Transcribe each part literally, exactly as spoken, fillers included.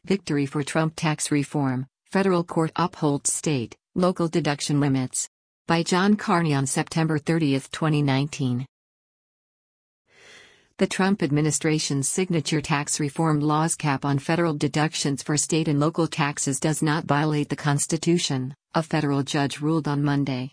Victory for Trump tax reform, federal court upholds state, local deduction limits. By John Carney on September thirtieth, twenty nineteen. The Trump administration's signature tax reform law's cap on federal deductions for state and local taxes does not violate the Constitution, a federal judge ruled on Monday.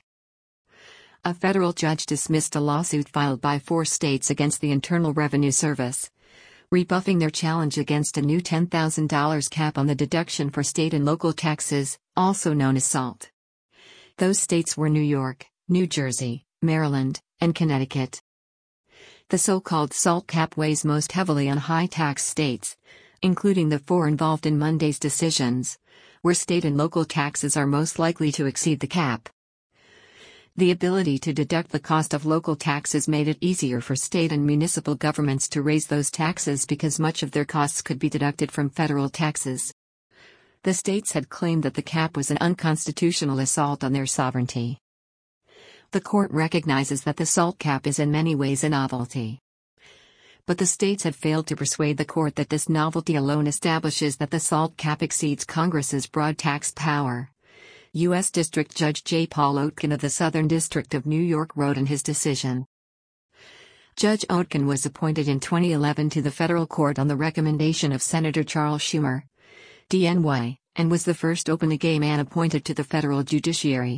A federal judge dismissed a lawsuit filed by four states against the Internal Revenue Service, rebuffing their challenge against a new ten thousand dollars cap on the deduction for state and local taxes, also known as SALT. Those states were New York, New Jersey, Maryland, and Connecticut. The so-called SALT cap weighs most heavily on high-tax states, including the four involved in Monday's decisions, where state and local taxes are most likely to exceed the cap. The ability to deduct the cost of local taxes made it easier for state and municipal governments to raise those taxes because much of their costs could be deducted from federal taxes. The states had claimed that the cap was an unconstitutional assault on their sovereignty. The court recognizes that the SALT cap is in many ways a novelty. But the states had failed to persuade the court that this novelty alone establishes that the SALT cap exceeds Congress's broad tax power. U S District Judge J. Paul Oetken of the Southern District of New York wrote in his decision. Judge Oetken was appointed in twenty eleven to the federal court on the recommendation of Senator Charles Schumer, D N Y, and was the first openly gay man appointed to the federal judiciary.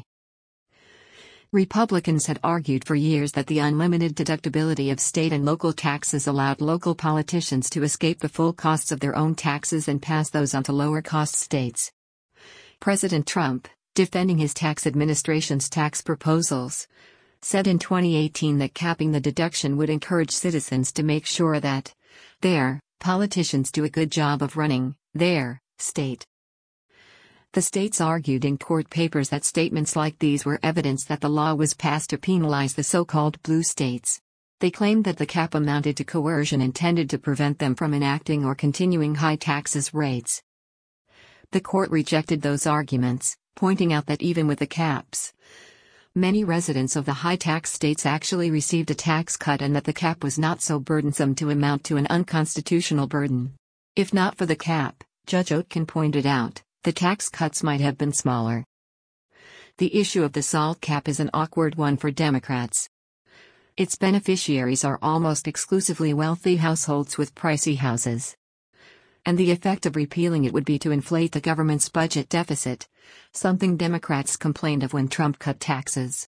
Republicans had argued for years that the unlimited deductibility of state and local taxes allowed local politicians to escape the full costs of their own taxes and pass those on to lower-cost states. President Trump, defending his tax administration's tax proposals, said in twenty eighteen that capping the deduction would encourage citizens to make sure that their politicians do a good job of running their state. The states argued in court papers that statements like these were evidence that the law was passed to penalize the so-called blue states. They claimed that the cap amounted to coercion intended to prevent them from enacting or continuing high taxes rates. The court rejected those arguments, pointing out that even with the caps, many residents of the high-tax states actually received a tax cut and that the cap was not so burdensome to amount to an unconstitutional burden. If not for the cap, Judge Oetken pointed out, the tax cuts might have been smaller. The issue of the SALT cap is an awkward one for Democrats. Its beneficiaries are almost exclusively wealthy households with pricey houses. And the effect of repealing it would be to inflate the government's budget deficit, something Democrats complained of when Trump cut taxes.